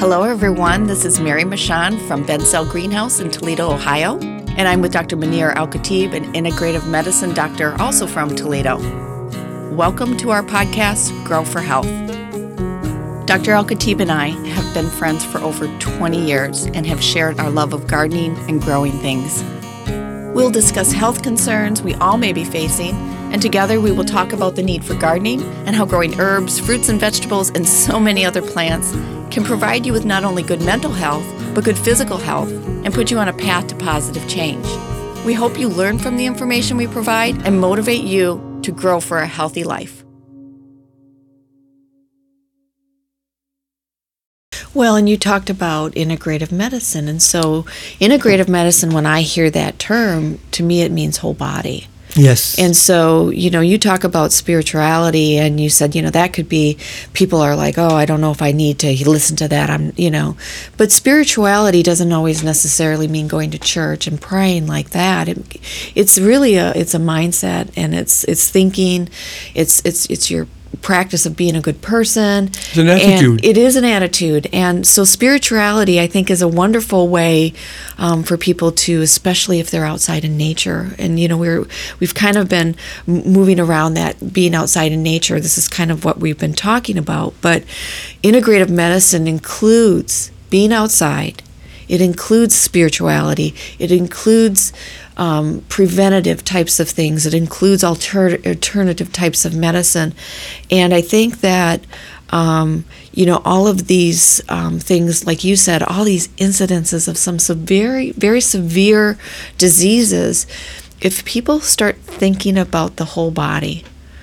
Hello, everyone. This is Mary Michon from Bencell Greenhouse in Toledo, Ohio. And I'm with Dr. Munir Al-Khatib, an integrative medicine doctor also from Toledo. Welcome to our podcast, Grow for Health. Dr. Al-Khatib and I have been friends for over 20 years and have shared our love of gardening and growing things. We'll discuss health concerns we all may be facing, and together we will talk about the need for gardening and how growing herbs, fruits and vegetables, and so many other plants can provide you with not only good mental health, but good physical health and put you on a path to positive change. We hope you learn from the information we provide and motivate you to grow for a healthy life. Well, and you talked about integrative medicine. And so integrative medicine, when I hear that term, to me it means whole body. Yes. And so, you talk about spirituality and you said, that could be, people are like, oh, I don't know if I need to listen to that. But spirituality doesn't always necessarily mean going to church and praying like that. It's really it's a mindset, and it's thinking, it's your practice of being a good person. It's an attitude. And it is an attitude. And so spirituality, I think, is a wonderful way for people to, especially if they're outside in nature. And, we've kind of been moving around that being outside in nature. This is kind of what we've been talking about. But integrative medicine includes being outside. It includes spirituality. It includes preventative types of things. It includes alternative types of medicine. And I think that, all of these things, like you said, all these incidences of some very, very severe diseases, if people start thinking about the whole body,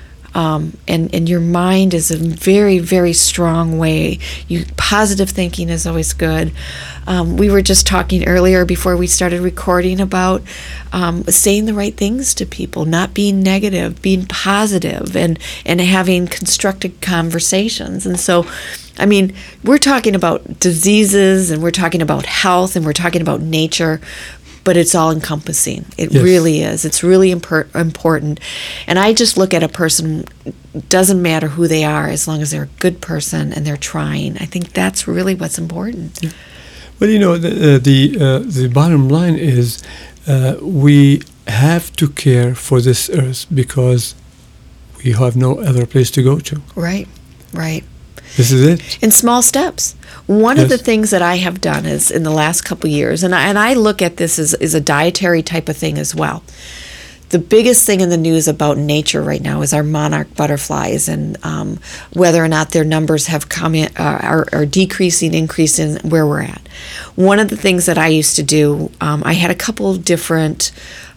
and your mind is a very, very strong way. Positive thinking is always good. We were just talking earlier before we started recording about saying the right things to people, not being negative, being positive, and having constructive conversations. And so, we're talking about diseases, and we're talking about health, and we're talking about nature, but it's all encompassing. It Yes. really is. It's really important. And I just look at a person, doesn't matter who they are, as long as they're a good person and they're trying. I think that's really what's important. Yeah. Well, the bottom line is we have to care for this earth because we have no other place to go to. Right. This is it. In small steps. One of Yes. the things that I have done is in the last couple of years, and I look at this as a dietary type of thing as well. The biggest thing in the news about nature right now is our monarch butterflies, and whether or not their numbers have come in, are decreasing, increasing, where we're at. One of the things that I used to do, I had a couple of different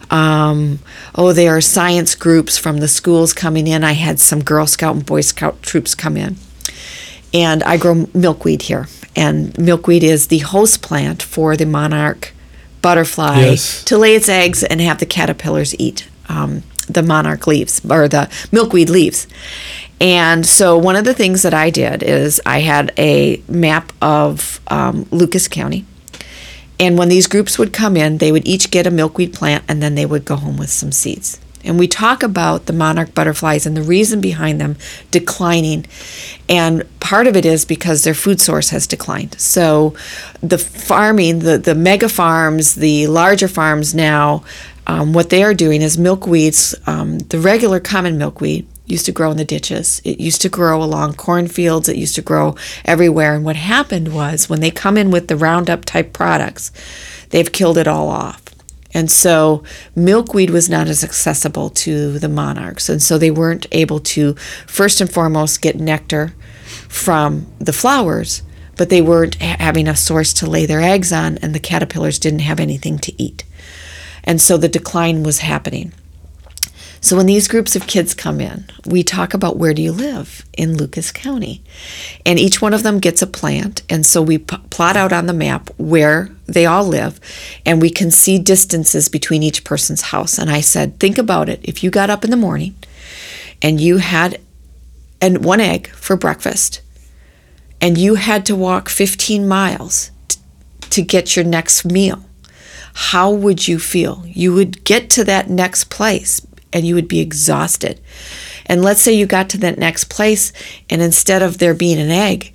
there are science groups from the schools coming in. I had some Girl Scout and Boy Scout troops come in. And I grow milkweed here. And milkweed is the host plant for the monarch butterfly Yes. to lay its eggs and have the caterpillars eat the monarch leaves, or the milkweed leaves. And so one of the things that I did is I had a map of Lucas County. And when these groups would come in, they would each get a milkweed plant, and then they would go home with some seeds. And we talk about the monarch butterflies and the reason behind them declining. And part of it is because their food source has declined. So the farming, the mega farms, the larger farms now, what they are doing is milkweeds, the regular common milkweed used to grow in the ditches. It used to grow along cornfields. It used to grow everywhere. And what happened was when they come in with the Roundup type products, they've killed it all off. And so milkweed was not as accessible to the monarchs. And so they weren't able to, first and foremost, get nectar from the flowers, but they weren't having a source to lay their eggs on, and the caterpillars didn't have anything to eat. And so the decline was happening. So when these groups of kids come in, we talk about, where do you live? In Lucas County. And each one of them gets a plant. And so we plot out on the map where they all live, and we can see distances between each person's house. And I said, think about it. If you got up in the morning and you had one egg for breakfast, and you had to walk 15 miles to get your next meal, how would you feel? You would get to that next place and you would be exhausted. And let's say you got to that next place, and instead of there being an egg,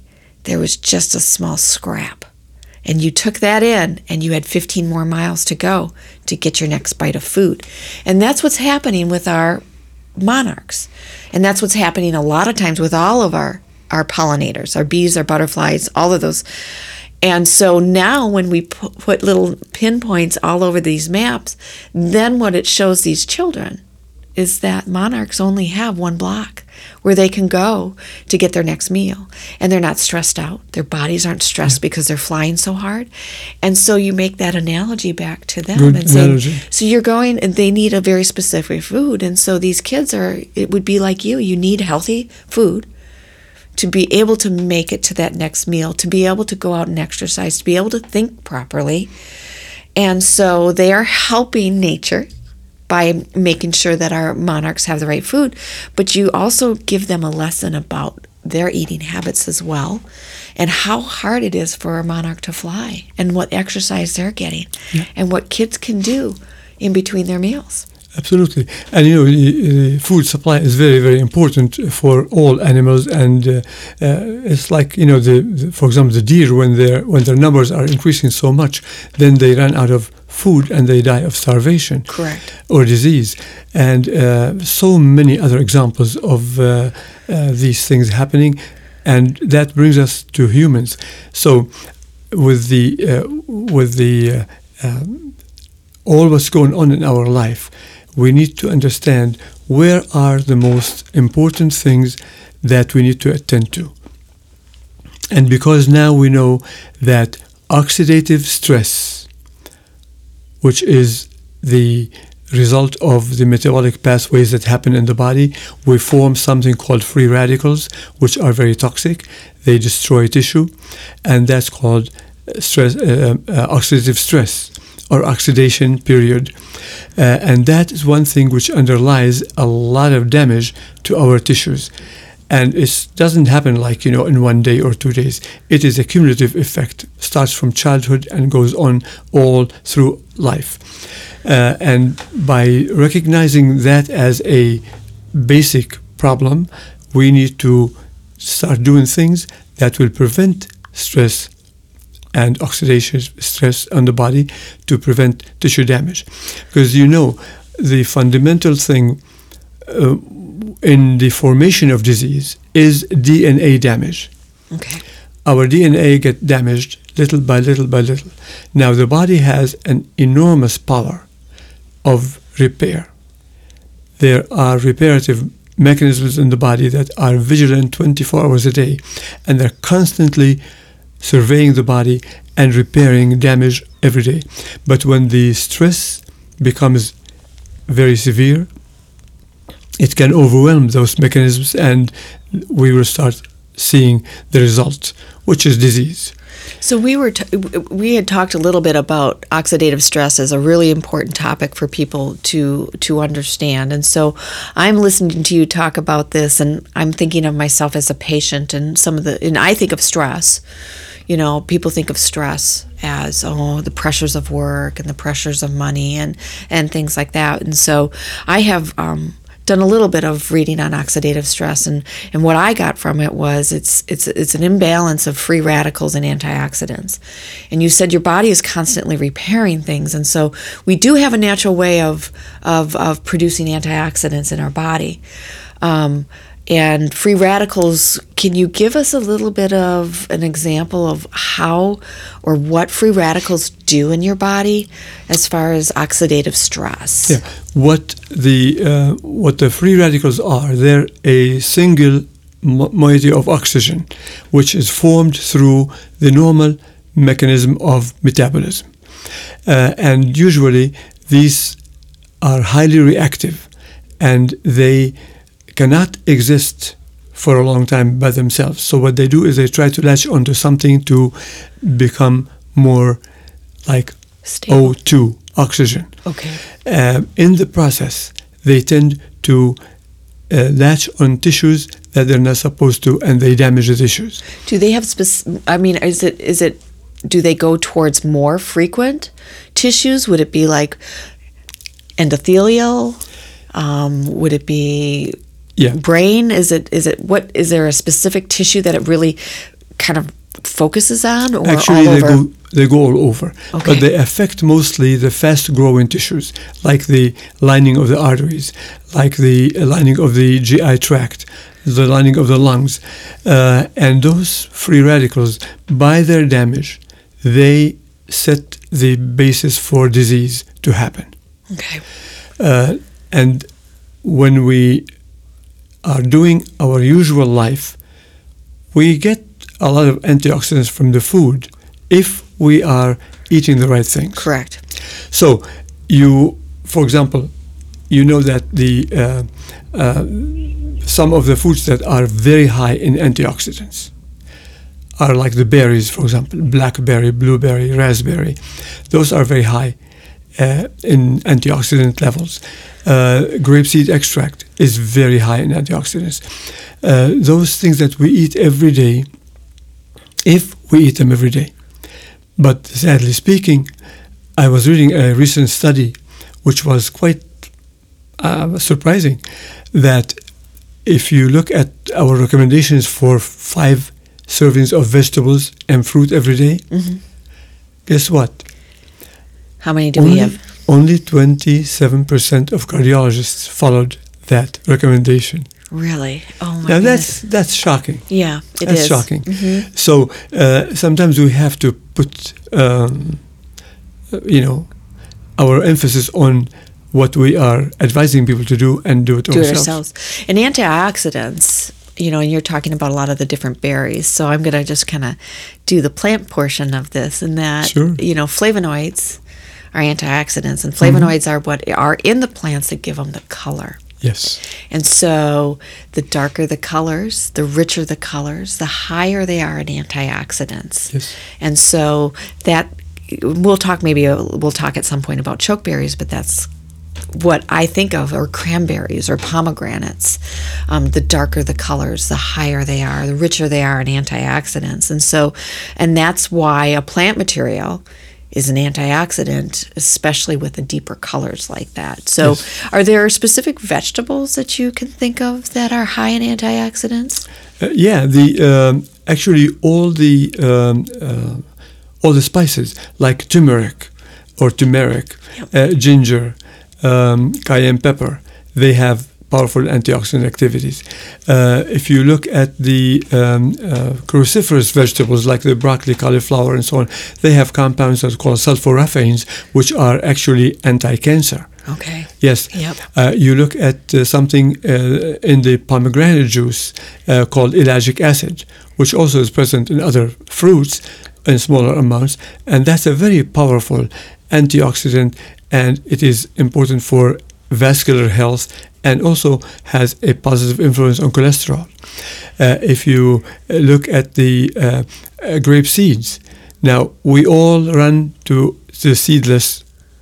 there was just a small scrap. And you took that in, and you had 15 more miles to go to get your next bite of food. And that's what's happening with our monarchs. And that's what's happening a lot of times with all of our pollinators, our bees, our butterflies, all of those. And so now when we put little pinpoints all over these maps, then what it shows these children is that monarchs only have one block where they can go to get their next meal. And they're not stressed out. Their bodies aren't stressed because they're flying so hard. And so you make that analogy back to them. Good and say, analogy. so you're going, and they need a very specific food. And so these kids it would be like you. You need healthy food to be able to make it to that next meal, to be able to go out and exercise, to be able to think properly. And so they are helping nature by making sure that our monarchs have the right food, but you also give them a lesson about their eating habits as well, and how hard it is for a monarch to fly, and what exercise they're getting, and what kids can do in between their meals. Absolutely. And the food supply is very, very important for all animals. And it's like, for example, the deer, when their numbers are increasing so much, then they run out of food and they die of starvation. Correct. Or disease. And so many other examples of these things happening. And that brings us to humans. So with the all what's going on in our life, we need to understand where are the most important things that we need to attend to. And because now we know that oxidative stress, which is the result of the metabolic pathways that happen in the body, we form something called free radicals, which are very toxic. They destroy tissue, and that's called oxidative stress, or oxidation period. And that is one thing which underlies a lot of damage to our tissues. And it doesn't happen like, in 1 day or 2 days. It is a cumulative effect, starts from childhood and goes on all through life. And by recognizing that as a basic problem, we need to start doing things that will prevent stress and oxidation stress on the body, to prevent tissue damage. Because the fundamental thing in the formation of disease is DNA damage. Okay. Our DNA gets damaged little by little by little. Now the body has an enormous power of repair. There are reparative mechanisms in the body that are vigilant 24 hours a day, and they're constantly surveying the body and repairing damage every day. But when the stress becomes very severe, it can overwhelm those mechanisms, and we will start seeing the result, which is disease. So we had talked a little bit about oxidative stress as a really important topic for people to understand. And so I'm listening to you talk about this, and I'm thinking of myself as a patient, and I think of stress. People think of stress as, the pressures of work and the pressures of money and things like that. And so I have done a little bit of reading on oxidative stress, and what I got from it was it's an imbalance of free radicals and antioxidants. And you said your body is constantly repairing things, and so we do have a natural way of producing antioxidants in our body. And free radicals, can you give us a little bit of an example of how or what free radicals do in your body as far as oxidative stress? Yeah, what the free radicals are, they're a single moiety of oxygen, which is formed through the normal mechanism of metabolism. And usually these are highly reactive, and they cannot exist for a long time by themselves. So what they do is they try to latch onto something to become more like Stable. O2, oxygen. Okay. In the process, they tend to latch on tissues that they're not supposed to, and they damage the tissues. Do they have do they go towards more frequent tissues? Would it be like endothelial? Would it be brain? Is there a specific tissue that it really kind of focuses on, or Actually, all over? they go all over, Okay. but they affect mostly the fast-growing tissues, like the lining of the arteries, like the lining of the GI tract, the lining of the lungs, and those free radicals, by their damage, they set the basis for disease to happen. Okay. And when we are doing our usual life, we get a lot of antioxidants from the food if we are eating the right things. Correct. So, for example, you know that some of the foods that are very high in antioxidants are like the berries, for example, blackberry, blueberry, raspberry. Those are very high in antioxidant levels. Grapeseed extract is very high in antioxidants. Those things that we eat every day, if we eat them every day. But sadly speaking, I was reading a recent study which was quite surprising, that if you look at our recommendations for 5 servings of vegetables and fruit every day, guess what? How many do we have? Only 27% of cardiologists followed that recommendation. Really? Oh my Now goodness. that's shocking. Yeah, it That's is. shocking. So sometimes we have to put, our emphasis on what we are advising people to do and do it Do it ourselves. ourselves. And antioxidants, and you're talking about a lot of the different berries. So I'm going to just kind of do the plant portion of this, and that, Sure. flavonoids are antioxidants, and flavonoids are what are in the plants that give them the color. Yes. And so the darker the colors, the richer the colors, the higher they are in antioxidants. Yes. And so that we'll talk at some point about chokeberries, but that's what I think of, or cranberries or pomegranates. The darker the colors, the higher they are, the richer they are in antioxidants. And that's why a plant material is an antioxidant, especially with the deeper colors like that. So Yes. Are there specific vegetables that you can think of that are high in antioxidants? Actually all the spices like turmeric, ginger, cayenne pepper, they have powerful antioxidant activities. If you look at the cruciferous vegetables like the broccoli, cauliflower, and so on, they have compounds that are called sulforaphanes, which are actually anti-cancer. Okay. Yes. Yep. You look at something in the pomegranate juice called ellagic acid, which also is present in other fruits in smaller amounts, and that's a very powerful antioxidant, and it is important for vascular health and also has a positive influence on cholesterol. If you look at the grape seeds, now we all run to the seedless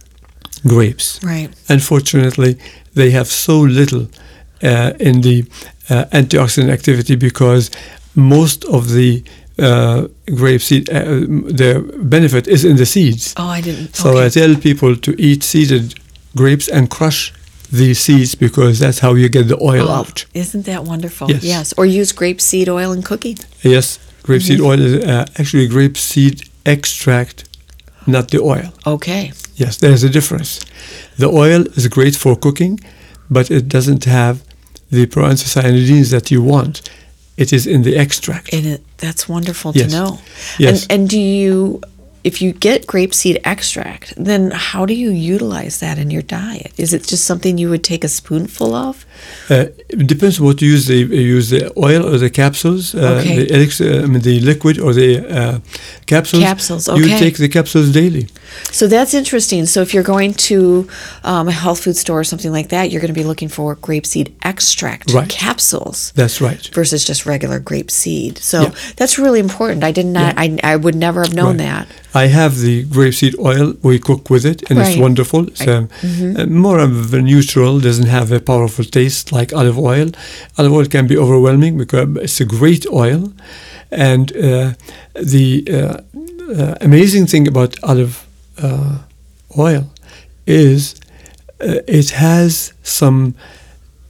grapes. Right. Unfortunately, they have so little in the antioxidant activity because most of the grape seed, the benefit is in the seeds. Oh, I didn't. So okay. I tell people to eat seeded grapes and crush the seeds because that's how you get the oil out. Isn't that wonderful? Yes. Or use grapeseed oil in cooking. Yes, grapeseed oil is actually grapeseed extract, not the oil. Okay. Yes, there's a difference. The oil is great for cooking, but it doesn't have the proanthocyanidins that you want. It is in the extract. That's wonderful Yes. to know. Yes. And do you, if you get grapeseed extract, then how do you utilize that in your diet? Is it just something you would take a spoonful of? It depends what you use. You use the oil or the capsules, Okay. the liquid or the capsules. Capsules, You okay. take the capsules daily. So that's interesting. So if you're going to a health food store or something like that, you're going to be looking for grapeseed extract Right. capsules That's right. versus just regular grape seed. So Yeah. that's really important. I did not. I would never have known Right. that. I have the grapeseed oil. We cook with it, and it's Right. wonderful. It's more of a neutral. Doesn't have a powerful taste like olive oil. Olive oil can be overwhelming because it's a great oil, and the amazing thing about olive oil is it has some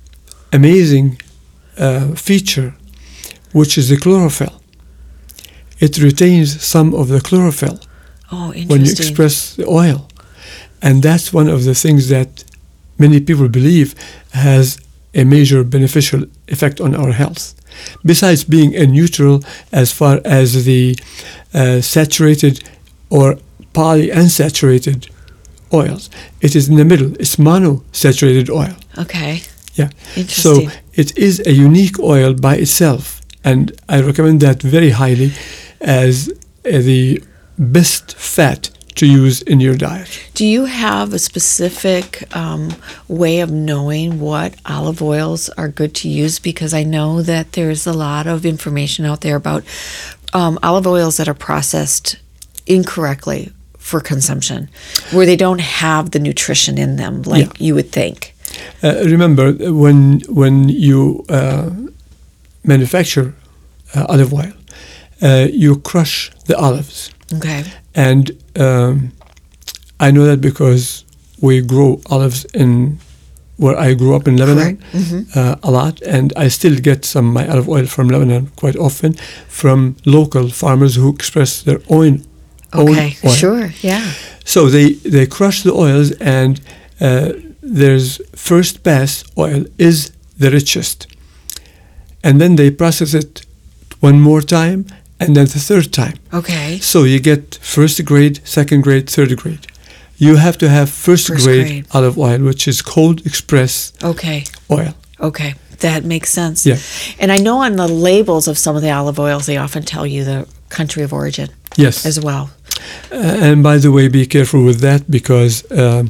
amazing feature, which is the chlorophyll. it retains some of the chlorophyll Oh, interesting. when you express the oil. And that's one of the things that many people believe has a major beneficial effect on our health. Besides being a neutral as far as the saturated or polyunsaturated oils, it is in the middle. It's monosaturated oil. Okay. Yeah. Interesting. So it is a unique oil by itself, and I recommend that very highly as the best fat to use in your diet. Do you have a specific way of knowing what olive oils are good to use? Because I know that there's a lot of information out there about olive oils that are processed incorrectly for consumption, where they don't have the nutrition in them like you would think. Remember, when you manufacture olive oil, you crush the olives. Okay. And I know that because we grow olives in where I grew up in Lebanon a lot, and I still get some of my olive oil from Lebanon quite often from local farmers who express their own oil. Sure, yeah. So they crush the oils, and there's first pass oil is the richest. And then they process it one more time, and then the third time. Okay. So you get first grade, second grade, third grade. You have to have first grade olive oil, which is cold express oil. Okay. That makes sense. Yeah. And I know on the labels of some of the olive oils, they often tell you the country of origin. Yes. As well. And by the way, be careful with that, because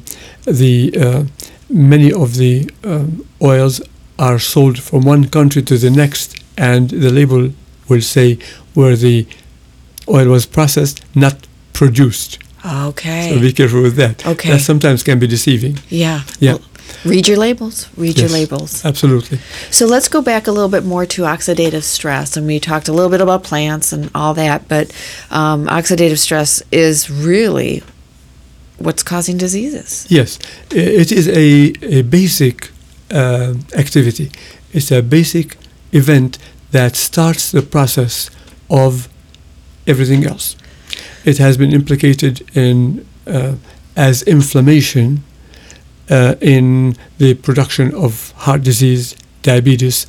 many of the oils are sold from one country to the next, and the label will say where the oil was processed, not produced. Okay. So be careful with that. Okay. That sometimes can be deceiving. Yeah. Yeah. Well, read your labels. Read your labels. Absolutely. So let's go back a little bit more to oxidative stress. And we talked a little bit about plants and all that, but oxidative stress is really what's causing diseases. Yes. It is a basic activity. It's a basic event that starts the process of everything else. It has been implicated in as inflammation in the production of heart disease, diabetes,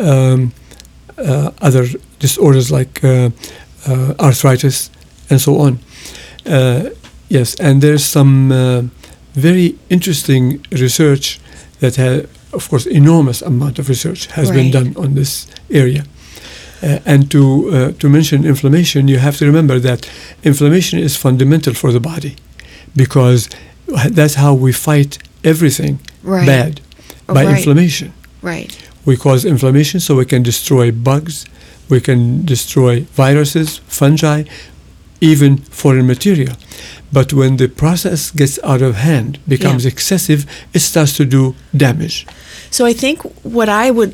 other disorders like arthritis, and so on. Yes, and there's some very interesting research that has, of course, enormous amount of research has been done on this area. And to mention inflammation, you have to remember that inflammation is fundamental for the body, because that's how we fight everything bad, by inflammation. Right. We cause inflammation so we can destroy bugs, we can destroy viruses, fungi, even foreign material. But when the process gets out of hand, becomes excessive, it starts to do damage. So I think what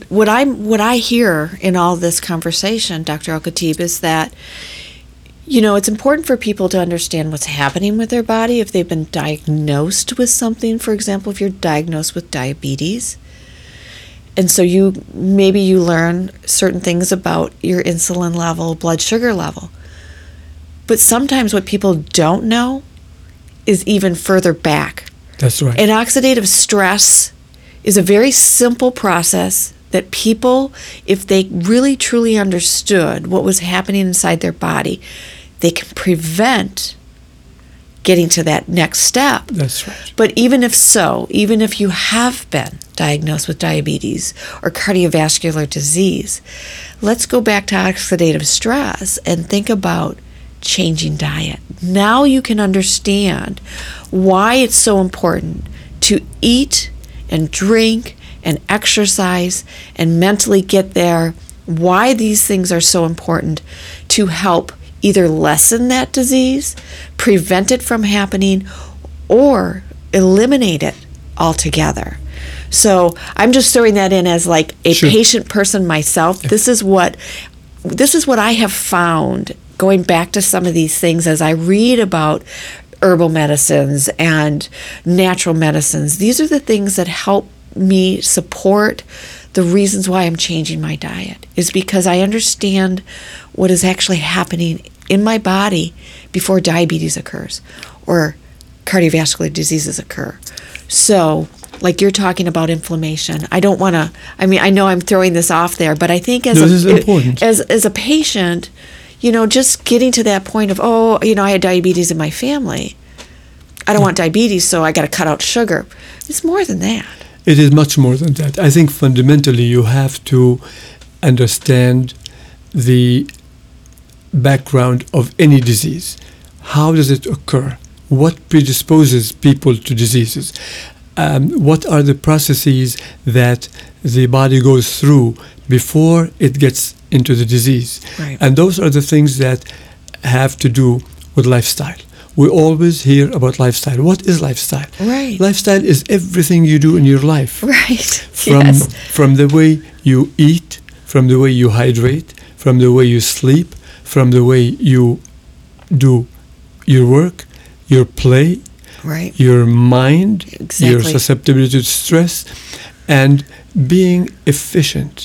I hear in all this conversation, Dr. Al-Khatib, is that, it's important for people to understand what's happening with their body if they've been diagnosed with something. For example, if you're diagnosed with diabetes, and so you learn certain things about your insulin level, blood sugar level. But sometimes what people don't know is even further back. That's right. And oxidative stress is a very simple process that people, if they really truly understood what was happening inside their body, they can prevent getting to that next step. That's right. But even if you have been diagnosed with diabetes or cardiovascular disease, let's go back to oxidative stress and think about changing diet. Now you can understand why it's so important to eat and drink and exercise and mentally get there, why these things are so important to help either lessen that disease, prevent it from happening, or eliminate it altogether. So I'm just throwing that in as like a patient person myself. This is what I have found going back to some of these things as I read about herbal medicines and natural medicines. These are the things that help me support the reasons why I'm changing my diet, is because I understand what is actually happening in my body before diabetes occurs or cardiovascular diseases occur. So, like you're talking about inflammation, I don't want to, I mean, I know I'm throwing this off there, but I think this is important. As a patient, just getting to that point of, I had diabetes in my family. I don't want diabetes, so I got to cut out sugar. It's more than that. It is much more than that. I think fundamentally you have to understand the background of any disease. How does it occur? What predisposes people to diseases? What are the processes that the body goes through before it gets into the disease? Right. And those are the things that have to do with lifestyle. We always hear about lifestyle. What is lifestyle? Right. Lifestyle is everything you do in your life. Right. From the way you eat, from the way you hydrate, from the way you sleep, from the way you do your work, your play, right, your mind, exactly, your susceptibility to stress, and being efficient.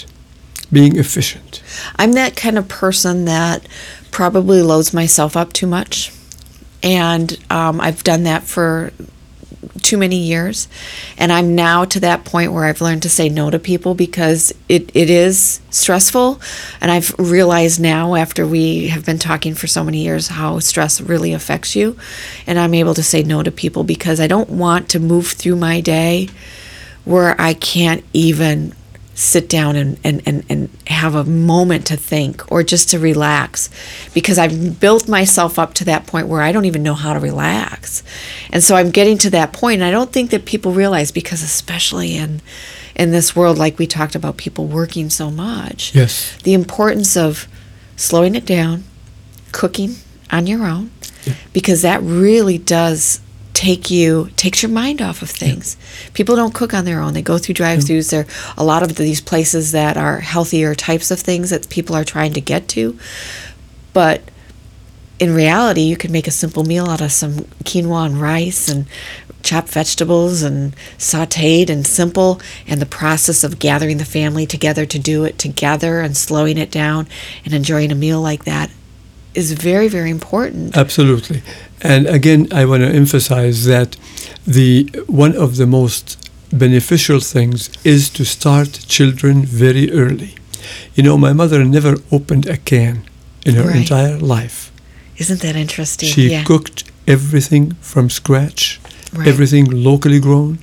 I'm that kind of person that probably loads myself up too much. And I've done that for too many years. And I'm now to that point where I've learned to say no to people because it is stressful. And I've realized now, after we have been talking for so many years, how stress really affects you. And I'm able to say no to people because I don't want to move through my day where I can't even sit down and have a moment to think or just to relax, because I've built myself up to that point where I don't even know how to relax. And so I'm getting to that point, and I don't think that people realize, because especially in this world, like we talked about, people working so much, yes, the importance of slowing it down, cooking on your own, because that really does takes your mind off of things. People don't cook on their own. They go through drive-thrus. There are a lot of these places that are healthier types of things that people are trying to get to. But in reality, you can make a simple meal out of some quinoa and rice and chopped vegetables and sauteed and simple. And the process of gathering the family together to do it together and slowing it down and enjoying a meal like that is very, very important. Absolutely. And again, I want to emphasize that one of the most beneficial things is to start children very early. My mother never opened a can in her entire life. Isn't that interesting? She cooked everything from scratch, right, everything locally grown.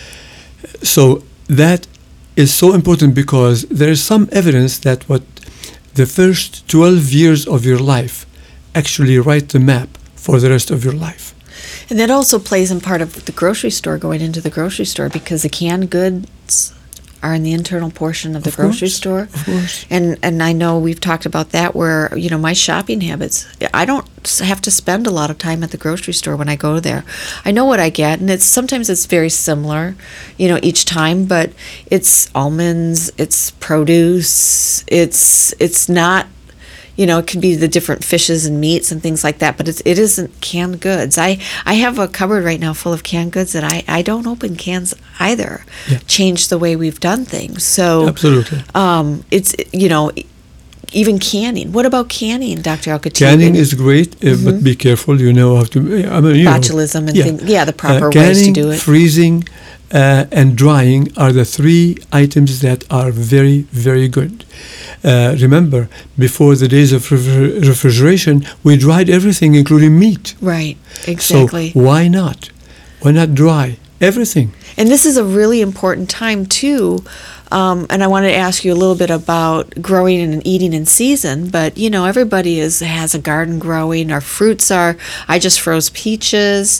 So that is so important, because there is some evidence that the first 12 years of your life actually write the map for the rest of your life. And that also plays in part of the grocery store, going into the grocery store, because the canned goods are in the internal portion of the grocery store. Of course. And I know we've talked about that, where, my shopping habits, I don't have to spend a lot of time at the grocery store when I go there. I know what I get, and sometimes it's very similar, each time, but it's almonds, it's produce, it's not, it can be the different fishes and meats and things like that, but it isn't canned goods. I have a cupboard right now full of canned goods that I don't open cans either. Yeah. Change the way we've done things. So absolutely. It's, even canning. What about canning, Dr. Alkatiri? Canning is great, but be careful. How to. Botulism and things. Yeah, the proper ways to do it. Freezing, and drying are the three items that are very, very good. Remember, before the days of refrigeration, we dried everything, including meat. Right, exactly. So why not? Why not dry everything? And this is a really important time, too. And I wanted to ask you a little bit about growing and eating in season, but everybody has a garden growing. Our fruits I just froze peaches.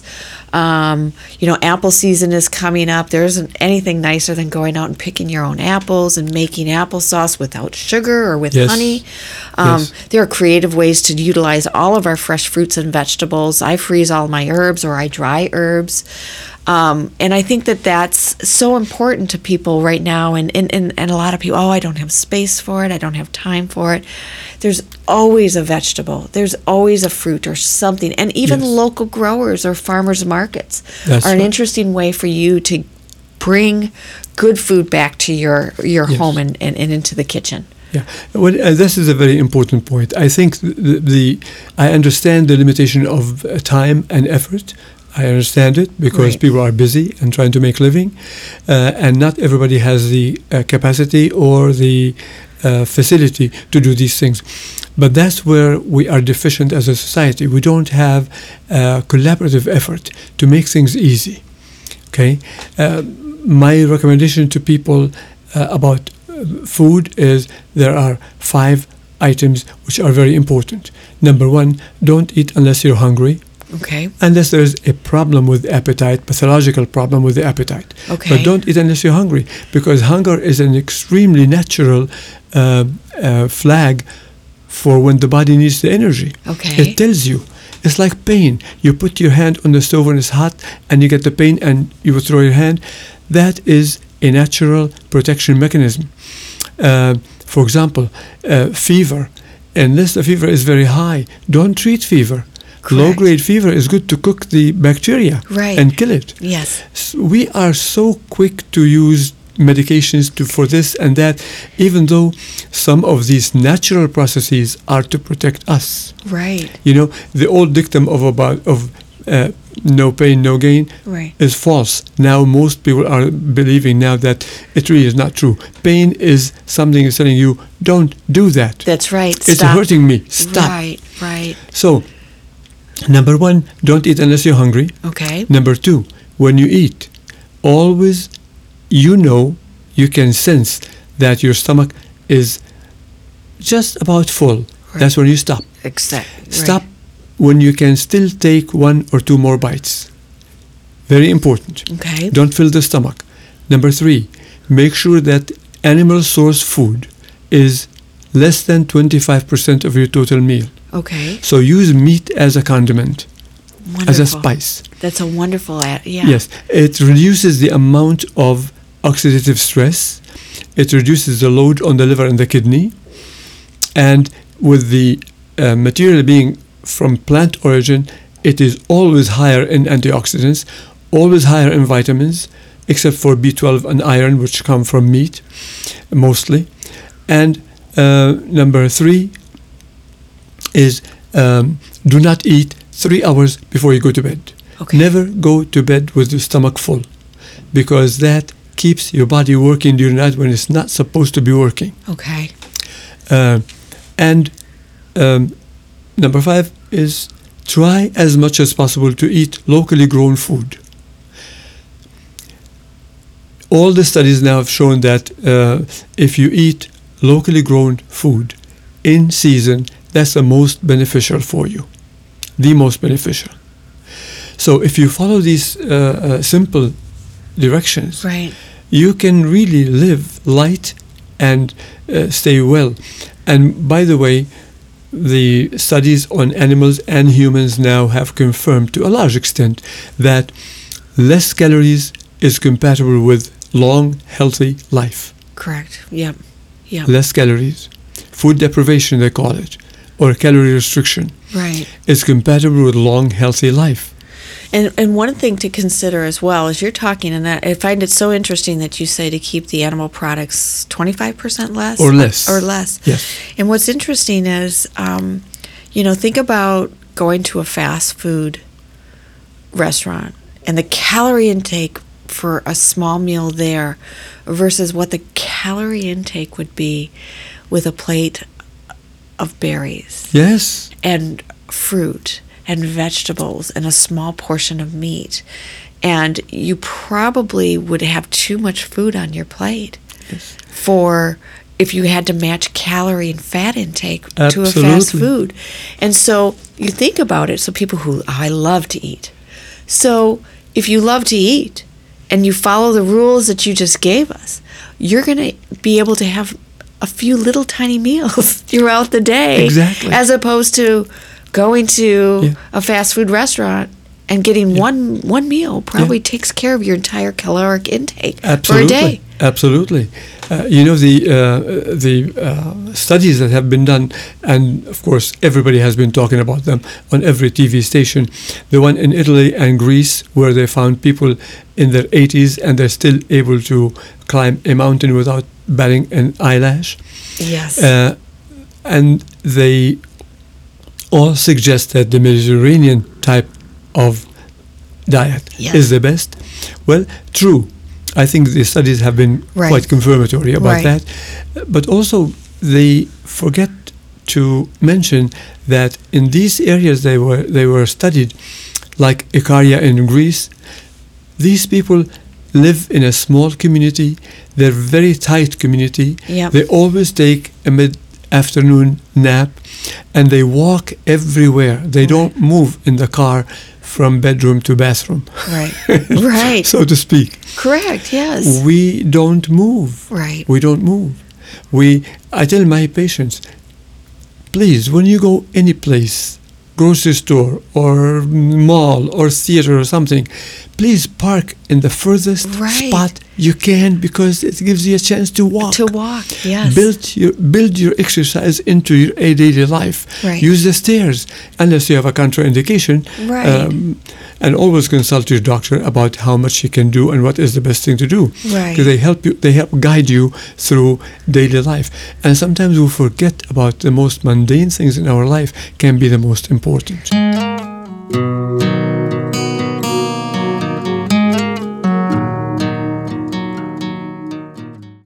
Apple season is coming up. There isn't anything nicer than going out and picking your own apples and making applesauce without sugar or with honey. There are creative ways to utilize all of our fresh fruits and vegetables. I freeze all my herbs, or I dry herbs. And I think that that's so important to people right now, and a lot of people, I don't have space for it, I don't have time for it. There's always a vegetable, there's always a fruit or something, and even local growers or farmers markets are an interesting way for you to bring good food back to your home and into the kitchen. Yeah, well, this is a very important point. I think I understand the limitation of time and effort. I understand it because Right. people are busy and trying to make living, and not everybody has the capacity or the facility to do these things. But that's where we are deficient as a society. We don't have collaborative effort to make things easy. Okay, my recommendation to people about food is there are 5 items which are very important. Number 1, don't eat unless you're hungry, Okay. unless there's a problem with appetite, pathological problem with the appetite. Okay. But don't eat unless you're hungry, because hunger is an extremely natural flag for when the body needs the energy. Okay. It tells you. It's like pain. You put your hand on the stove when it's hot and you get the pain and you withdraw your hand. That is a natural protection mechanism. For example, fever. Unless the fever is very high, don't treat fever. Correct. Low-grade fever is good to cook the bacteria Right. and kill it. Yes. We are so quick to use medications for this and that, even though some of these natural processes are to protect us. Right. You know, the old dictum of no pain, no gain Right. is false. Now most people are believing now that it really is not true. Pain is something that's telling you, don't do that. That's right. It's Stop. hurting me. Stop. Right. Right. So, number 1, don't eat unless you're hungry. Okay. Number 2, when you eat, always, you can sense that your stomach is just about full. Right. That's when you stop. Exactly. Stop when you can still take 1 or 2 more bites. Very important. Okay. Don't fill the stomach. Number 3, make sure that animal source food is less than 25% of your total meal. Okay. So use meat as a condiment, Wonderful. as a spice. That's a wonderful yeah. Yes, it reduces the amount of oxidative stress. It reduces the load on the liver and the kidney. And with the material being from plant origin, it is always higher in antioxidants, always higher in vitamins, except for B12 and iron, which come from meat, mostly. And number 3 is do not eat 3 hours before you go to bed. Okay. Never go to bed with the stomach full, because that keeps your body working during the night when it's not supposed to be working. Okay. And number 5 is try as much as possible to eat locally grown food. All the studies now have shown that if you eat locally grown food in season, that's the most beneficial for you. The most beneficial. So if you follow these simple directions, Right. you can really live light and stay well. And by the way, the studies on animals and humans now have confirmed to a large extent that less calories is compatible with long, healthy life. Correct. Yep. Yep. Less calories. Food deprivation, they call it, or calorie restriction, Right. is compatible with long, healthy life. And one thing to consider as well as you're talking, and that I find it so interesting that you say to keep the animal products 25% less Or less. or less. Yes. And what's interesting is, think about going to a fast food restaurant and the calorie intake for a small meal there versus what the calorie intake would be with a plate of berries Yes. and fruit and vegetables and a small portion of meat. And you probably would have too much food on your plate for if you had to match calorie and fat intake to a fast Absolutely. food. And so you think about it. So people who, I love to eat. So if you love to eat and you follow the rules that you just gave us, you're going to be able to have a few little tiny meals throughout the day. Exactly. As opposed to going to Yeah. a fast food restaurant and getting one meal probably takes care of your entire caloric intake for a day. Absolutely. The studies that have been done, and of course everybody has been talking about them on every TV station. The one in Italy and Greece, where they found people in their 80s and they're still able to climb a mountain without batting an eyelash. Yes. And they all suggest that the Mediterranean type of diet Yes. is the best. Well, true. I think the studies have been Right. quite confirmatory about Right. that. But also, they forget to mention that in these areas they were studied, like Ikaria in Greece, these people live in a small community. They're very tight community. Yep. They always take a mid-afternoon nap, and they walk everywhere. They don't move in the car from bedroom to bathroom, Right. Right. so to speak. Correct. Yes. We don't move. Right. We don't move. I tell my patients, please, when you go any place, grocery store or mall or theater or something, please park in the furthest Right. spot you can, because it gives you a chance to walk. To walk. Yes. Build your exercise into your daily life. Right. Use the stairs unless you have a contraindication. Right. And always consult your doctor about how much he can do and what is the best thing to do. Right. Because they help guide you through daily life. And sometimes we forget about the most mundane things in our life can be the most important.